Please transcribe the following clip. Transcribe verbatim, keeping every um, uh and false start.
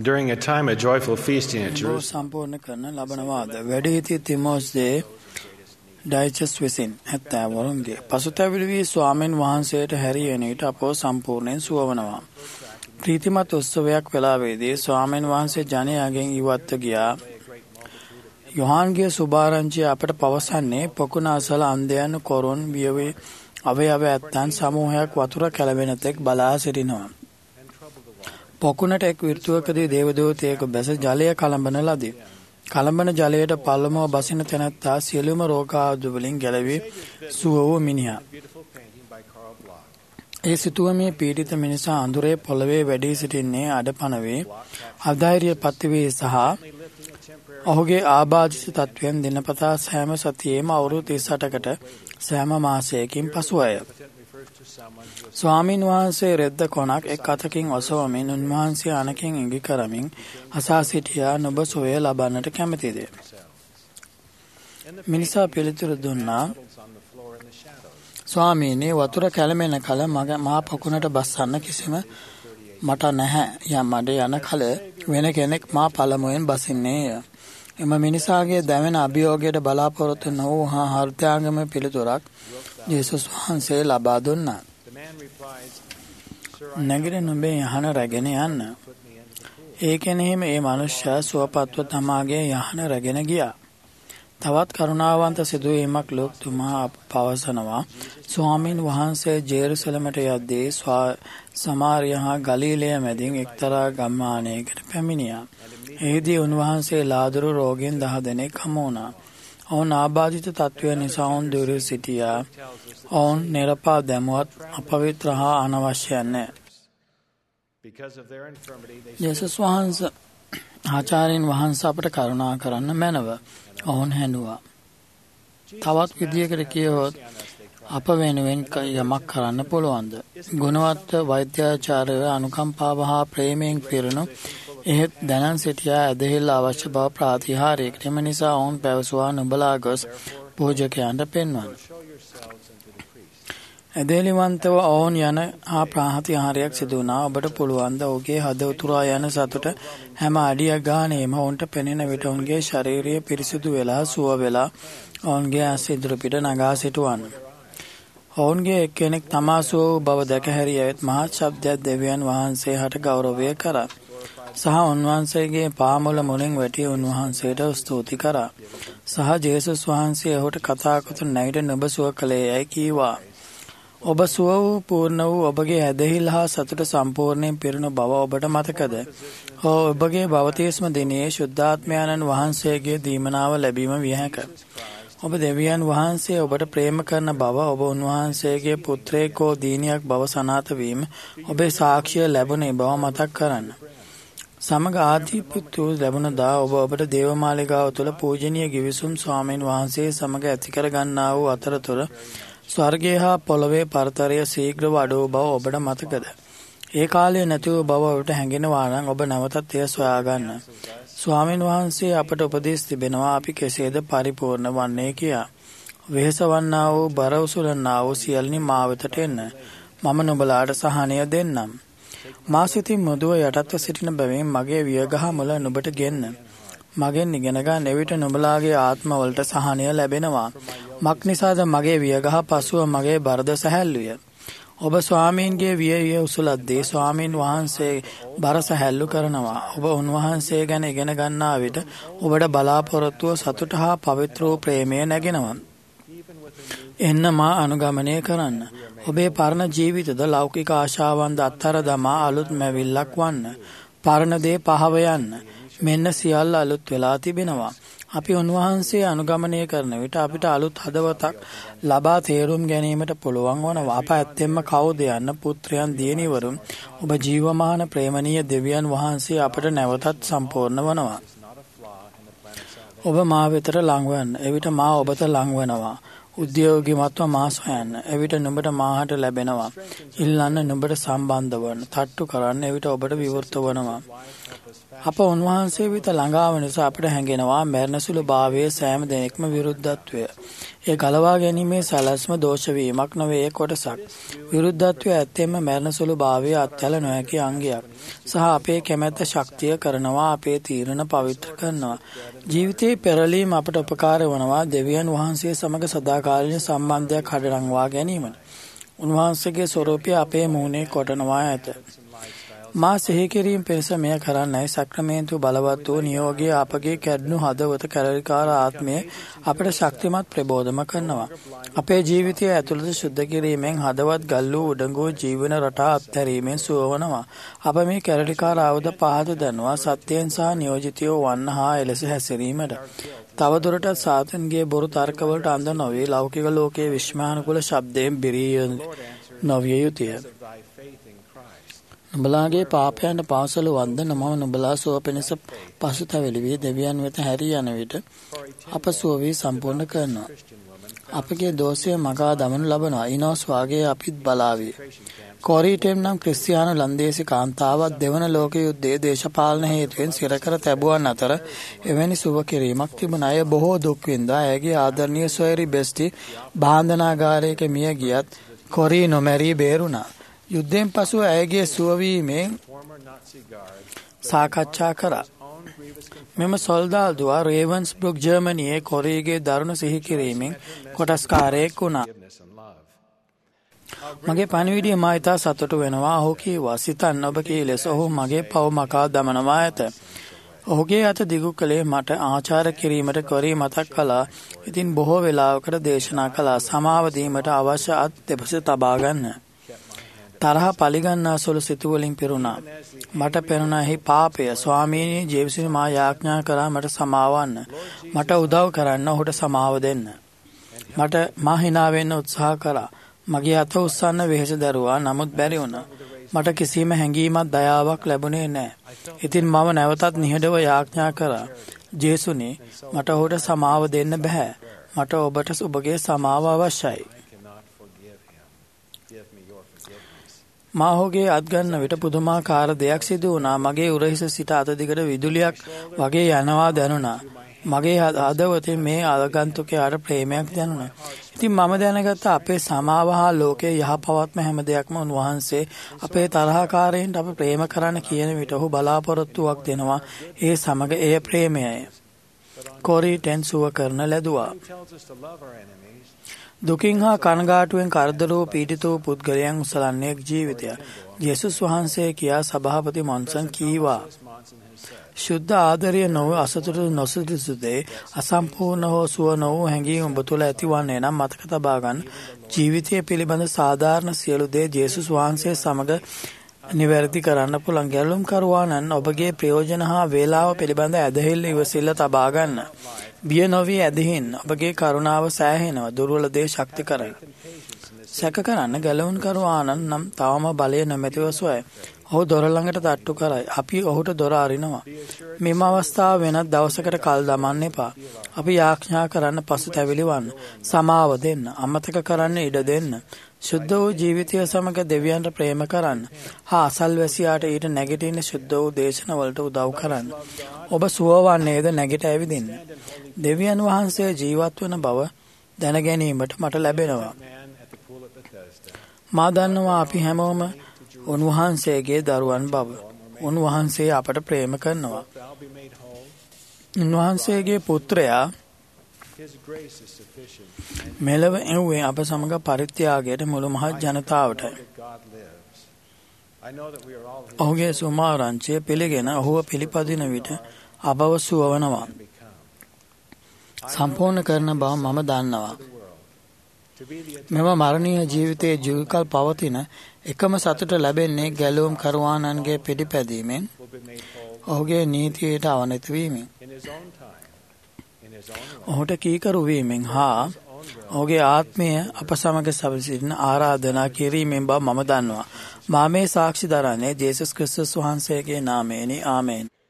during a time of joyful feasting at Jerusalem. සම්පූර්ණ කරන ලබනවාද වැඩිහිටි තිමෝස්ගේ ඩයිජස්ට් විසින් හැත්තෑවරුන්ගේ පසුතැවිලි වී ස්වාමීන් වහන්සේට හැරියන විට අපෝ සම්පූර්ණයෙන් සුවවනවා. ප්‍රීතිමත් උත්සවයක් වෙලාවේදී ස්වාමීන් වහන්සේ ජනයාගෙන් ඉවත්ව ගියා. යොහාන්ගේ සුභාරංචිය අපට පවසන්නේ පොකුණ අසල අන්ධයන් කොරුන් වියවේ අවයව ඇත්තන් සමූහයක් වතුර කැළවෙන තෙක් බලා සිටිනවා. පොකුණට එක් විර්තුවකදී දේවදූතයෙකු බැස ජලය කලඹන ලදී. කලඹන ජලයට පළමුව බසින තැනැත්තා සියලුම රෝගාදු වලින් ගැලවී සුව වූ මිනිහා. ඒ සිතුවමේ පීඩිත මිනිසා අඳුරේ පොළවේ වැඩී සිටින්නේ අඩපණ වේ. අධෛර්ය පත්වී සහ ඔහුගේ ආබාධිත තත්වයෙන් දිනපතා සෑම සතියේම අවුරුදු තිස් අටකට සෑම මාසයකින් පසුවය. ස්වාමීන් වහන්සේ රෙද්ද කොනක් එක් අතකින් ඔසවමින් උන්වහන්සේ අනකින් ඉඟි කරමින් අසා සිටියා නුඹ සොය ලබන්නට කැමතිද? මිනිසා පිළිතුරු දුන්නා ස්වාමීනි වතුර කැළමෙන කල මා පොකුණට බස්සන්න කිසිම මට නැහැ. යම් මඩ යන කල වෙන කෙනෙක් මා පළමුවෙන් බසින්නේය. එම මිනිසාගේ දැවෙන අභියෝගයට බලාපොරොත්තු නොවූ හා හෘදයාංගම පිළිතුරක් යේසුස් වහන්සේ ලබා දුන්නා. නැගිට නුඹේ යහන රැගෙන යන්න. ඒ කෙනෙහිම ඒ මනුෂ්‍යයා සුවපත්ව තමාගේ යහන රැගෙන ගියා. තවත් කරුණාවන්ත සිදුවීමක් ලෝකතුමා පවසනවා. ස්වාමීන් වහන්සේ ජෙරුසලමට යද්දී සමාරිය හා ගලීලය මැදින් එක්තරා ගම්මානයකට පැමිණියා. එහිදී උන්වහන්සේ ලාදරු රෝගීන් දහ දෙනෙක් හමු වුණා. ඔවුන් ආබාධිත තත්ත්වය නිසා ඔවුන් දුර සිටියා. ඔවුන් නිරපා දැමුවත් අපවිත්‍ර හා අනවශ්‍ය නැහැ. යේසුස් වහන්සේ ආචාර්යන් වහන්සේ අපට කරුණා කරන්න මැනව. ඔවුන් හැඬුවා. තවත් විදියකට කියවොත් අප වෙනුවෙන් යමක් කරන්න පුළුවන්ද? ගුණවත් වෛද්‍යාචාර්ය අනුකම්පාව හා ප්‍රේමයෙන් පිරුණු එහෙත් දැනන් සිටියා ඇදහිල්ල අවශ්‍ය බව ප්‍රාතිහාර්යයකට. එම නිසා ඔවුන් පැවසුවා නුඹලා ගොස් පූජකයන්ට පෙන්වන්න. ඇදහිලිවන්තව ඔවුන් යන හා ප්‍රාතිහාර්යයක් සිදු වුණා. ඔබට පුළුවන් ද ඔහුගේ හද උතුරා යන සතුට හැම අඩියක් ගානේම ඔවුන්ට පෙනෙන විට ඔවුන්ගේ ශාරීරිය පිරිසිදු වෙලා සුව වෙලා ඔවුන්ගේ ඇස් ඉදිරි පිට නගා සිටුවන්න. ඔවුන්ගේ එක්කෙනෙක් තමා සුව වූ බව දැක හැරියත් මහත් ශබ්දයක් දෙවියන් වහන්සේ හට ගෞරවය කරා. සහ උන්වහන්සේගේ පාමුල මුලින් වැටි උන්වහන්සේට ස්තුති කරා. සහ ජේසුස් වහන්සේ ඔහුට කතා කොට නැගිට නුඹ සුව කළේ යයි කීවා. ඔබ සුව වූ පූර්ණ වූ ඔබගේ ඇදහිල්ල හා සතුට සම්පූර්ණයෙන් පිරුණු බව ඔබට මතකද? හෝ ඔබගේ බවතිස්ම දිනයේ ශුද්ධාත්මයන්න් වහන්සේගේ දීමනාව ලැබීම විය හැක. ඔබ දෙවියන් වහන්සේ ඔබට ප්‍රේම කරන බව ඔබ උන්වහන්සේගේ පුත්‍රයෙක් හෝ දිනියක් බව සනාථ වීම ඔබේ සාක්ෂිය ලැබුණේ බව මතක් කරන්න. සමග ආධිපත්‍ය ලැබුණදා ඔබ ඔබට දේවමාලිගාව තුළ පූජනීය ගිවිසුම් ස්වාමීන් වහන්සේ සමග ඇති කර ගන්නා වූ අතරතුර ස්වර්ගය හා පොළොවේ පරතරය ශීඝ්‍රව අඩු බව ඔබට මතකද? ඒ කාලයේ නැතිව බව ඔබට හැඟෙනවා නම් ඔබ නැවතත් එය සොයාගන්න. ස්වාමීන් වහන්සේ අපට උපදෙස් තිබෙනවා අපි කෙසේද පරිපූර්ණ වන්නේ කියා. වෙහෙස වන්නා වූ බර උසුලන්නා වූ සියල්ලනි මා වෙතට එන්න. මම නුඹලාට සහනය දෙන්නම්. මා සිතින් මුදුව යටත්ව සිටින බැවින් මගේ වියගහ මුල නුඹට ගෙන්න. මගෙන් ඉගෙන ගන්න. එවිට නුඹලාගේ ආත්මවලට සහනය ලැබෙනවා. මක් නිසාද මගේ වියගහ පසුව මගේ බරද සැහැල්ලුය. ඔබ ස්වාමීන්ගේ වියවිය උසුලද්දී ස්වාමීන් වහන්සේ බර සැහැල්ලු කරනවා. ඔබ උන්වහන්සේ ගැන ඉගෙන ගන්නා විට ඔබට බලාපොරොත්තුව සතුට හා පවිත්‍ර වූ ප්‍රේමය නැගෙනවා. එන්න මා අනුගමනය කරන්න. ඔබේ පරණ ජීවිතද ලෞකික ආශාවන්ද අත්තර දමා අලුත් මැවිල්ලක් වන්න. පරණ දේ පහව යන්න. මෙන්න සියල්ල අලුත් වෙලා තිබෙනවා. අපි උන්වහන්සේ අනුගමනය කරන විට අපිට අලුත් හදවතක් ලබා තේරුම් ගැනීමට පුළුවන් වනවා. අප ඇත්තෙන්ම කවුද යන්න පුත්‍රයන් දියණිවරුන් ඔබ ජීවමාන ප්‍රේමණීය දෙවියන් වහන්සේ අපට නැවතත් සම්පූර්ණ වනවා. ඔබ මා වෙතට ලං වන්න. එවිට මා ඔබට ලං වෙනවා. උද්‍යෝගිමත්ව මා සොයන්න. එවිට නුඹට මාහට ලැබෙනවා. ඉල්ලන්න නුඹට සම්බන්ධ වන්න. තට්ටු කරන්න එවිට ඔබට විවෘත වනවා. අප උන්වහන්සේ වෙත ළඟා වන නිසා අපට හැඟෙනවා මරණසුළු භාවයේ සෑම දෙනෙක්ම විරුද්ධත්වය. ඒ ගලවා ගැනීමේ සැලැස්ම දෝෂ වීමක් නොවේ කොටසක්. විරුද්ධත්වය ඇත්තෙන්ම මරණසුළු භාවයේ අත්හැල නොහැකි අංගයක්. සහ අපේ කැමැත්ත ශක්තිය කරනවා අපේ තීරණ පවිත්‍ර කරනවා. ජීවිතයේ පෙරලීම අපට උපකාර වනවා දෙවියන් වහන්සේ සමග සදාකාලික සම්බන්ධයක් හඩනංවා ගැනීමට. උන්වහන්සේගේ ස්වරූපය අපේ මූණේ කොටනවා ඇත. මා සිහි කිරීම පිණිස මෙය කරන්නයි සක්‍රමේන්තු බලවත් වූ නියෝගයේ අපගේ කැඩුණු හදවත කැරලිකාර ආත්මය අපට ශක්තිමත් ප්‍රබෝධම කරනවා. අපේ ජීවිතය ඇතුළත සුද්ධ කිරීමෙන් හදවත් ගල් වූ උඩඟු ජීවන රටා අත්හැරීමෙන් සුවවනවා. අප මේ කැරලිකාර ආයුධ පහත දනවා සත්‍යයෙන් සහ නියෝජිතයෝ වන්න හා එලෙස හැසිරීමට. තවදුරටත් සාතන්ගේ බොරු තර්කවලට අන්ධ නොවේ ලෞකික ලෝකයේ විශ්මානුකූල ශබ්දයෙන් බිරී නොවිය යුතුය. නුඹලාගේ පාපයන්ට පාසල වන්දන මම නුඹලා සුව පිණිස පසුතැවිලි වී දෙවියන් වෙත හැරී යන විට අප සුව වී සම්පූර්ණ කරනවා. අපගේ දෝෂය මගා දමනු ලබනවා. ඉනෝස් වාගේ අපිත් බලාවී. කොරීටෙම් නම් ක්‍රිස්තියානු ලන්දේසි කාන්තාවක් දෙවන ලෝක යුද්ධයේ දේශපාලන හේතුවෙන් සිරකර තැබුවන් අතර එවැනි සුව කිරීමක් තිබුණ අය බොහෝ දුක් විඳා. ඇගේ ආදරණීය සොයරි බෙස්ටි බාන්ධනාගාරයක මිය ගියත් කොරී නොමැරී බේරුණා. යුද්ධයෙන් පසුව ඇයගේ සුවවීමෙන් සාකච්ඡා කරා. මෙම සොල්දාදුවා රේවන්ස්බෘක් ජර්මනියේ කොරීගේ දරුණු සිහි කිරීමෙන් කොටස්කාරයෙක් වුණා. මගේ පණිවිඩය මා ඉතා සතුටු වෙනවා. ඔහු කීවා සිතන්න ඔබ කී ලෙස ඔහු මගේ පව් මකා දමනවා ඇත. ඔහුගේ අත දිගු කළේ මට ආචාර කිරීමට කොරී මතක් කළා. ඉතින් බොහෝ වෙලාවකට දේශනා කළා සමාව දීමට අවශ්‍ය අත් දෙපස තබා ගන්න. තරහ පලිගන්නා සුළු සිතුවලින් පිරුණා. මට පෙනුණා පාපය. ස්වාමීනි ජේසුස් මා යාඥා කරා මට සමාවන්න. මට උදව් කරන්න ඔහුට සමාව දෙන්න. මට මා hina වෙන්න උත්සාහ කරා. මගේ අත උස්සන්න වෙහෙස දරුවා. නමුත් බැරි වුණා. මට කිසිම හැඟීමක් දයාවක් ලැබුණේ නැහැ. ඉතින් මම නැවතත් නිහඬව යාඥා කරා. ජේසුනි මට ඔහුට සමාව දෙන්න බෑ. මට ඔබට ඔබගේ සමාව අවශ්‍යයි. මා ඔහුගේ අත් ගන්න විට පුදුමාකාර දෙයක් සිදු වුණා. මගේ උරහිස සිට අත දිගට විදුලියක් වගේ යනවා දැනුණා. මගේ හදවතේ මේ ආගන්තුකයාට ප්‍රේමයක් දැනුණා. ඉතින් මම දැනගත්ත අපේ සමාව හා ලෝකයේ යහපවත්ම හැම දෙයක්ම උන්වහන්සේ අපේ තරහකාරයින්ට අප ප්‍රේම කරන්න කියන විට ඔහු බලාපොරොත්තුවක් දෙනවා. ඒ සමග එය ප්‍රේමයයි. කොරී ටෙන් සුව කරන ලැබුවා. දුකින් හා කනගාටුවෙන් කරදර වූ පීඩිත වූ පුද්ගලයන් උසලන්නේ ජීවිතය. යේසුස් වහන්සේ කියා සභාපති මොන්සන් කීවා. ශුද්ධ ආදරය නොව අසතුටු නොසිතසු දේ අසම්පූර්ණ හෝ සුව නොවූ හැඟීම් ඔබ තුළ ඇතිවන්නේ නම් මතක තබා ගන්න. ජීවිතය පිළිබඳ සාධාරණ සියලු දේ යේසුස් වහන්සේ සමග නිවැරදි කරන්න පුළුවන්. ගැලුම් කරුවානන් ඔබගේ ප්‍රයෝජන හා වේලාව පිළිබඳ ඇදහිල්ල ඉවසිල්ල තබා ගන්න. බිය නොවී ඇදහින් ඔබගේ කරුණාව සෑහෙනවා. දුර්වල දේ ශක්ති කරන. සැක කරන්න ගැලවුම් කරුවානන් නම් තවම බලය නොමැතිව සොයයි. ඔහු දොර ළඟට තට්ටු කරයි. අපි ඔහුට දොර අරිනවා. මෙම අවස්ථාව වෙනත් දවසකට කල් දමන්න එපා. අපි යාඥා කරන්න පසුතැවිලි වන්න. සමාව දෙන්න. අමතක කරන්න ඉඩ දෙන්න. ශුද්ධ වූ ජීවිතය සමග දෙවියන්ට ප්‍රේම කරන්න. හා අසල්වැසියාට ඊට නැගිටින්න ශුද්ධ වූ දේශනවලට උදව් කරන්න. ඔබ සුවවන්නේද නැගිට ඇවිදින්න. දෙවියන් වහන්සේ ජීවත් වන බව දැන ගැනීමට මට ලැබෙනවා. මා දන්නවා අපි හැමෝම උන්වහන්සේගේ දරුවන් බව. උන්වහන්සේ අපට ප්‍රේම කරනවා. උන්වහන්සේගේ පුත්‍රයා මෙලව එව්වේ අප සමග පරිත්‍යාගයට මුළු මහත් ජනතාවට. ඔහුගේ සුමාරංචිය පිළිගෙන ඔහුව පිළිපදින විට අපව සුවවනවා. සම්පූර්ණ කරන බව මම දන්නවා. මෙම මරණීය ජීවිතයේ ජීවිකල් පවතින එකම සතුට ලැබෙන්නේ ගැලවුම් කරුවානන්ගේ පිළිපැදීමෙන් ඔහුගේ නීතියට අවනත වීමෙන් ඔහුට කීකරු වීමෙන් හා ඔහුගේ ආත්මය අප සමග සැවසීම ආරාධනා කිරීමෙන් බව මම දන්නවා. මා මේ සාක්ෂි දරන්නේ ජේසුස් ක්‍රිස්තුස් වහන්සේගේ නාමයෙනි. ආමේන්.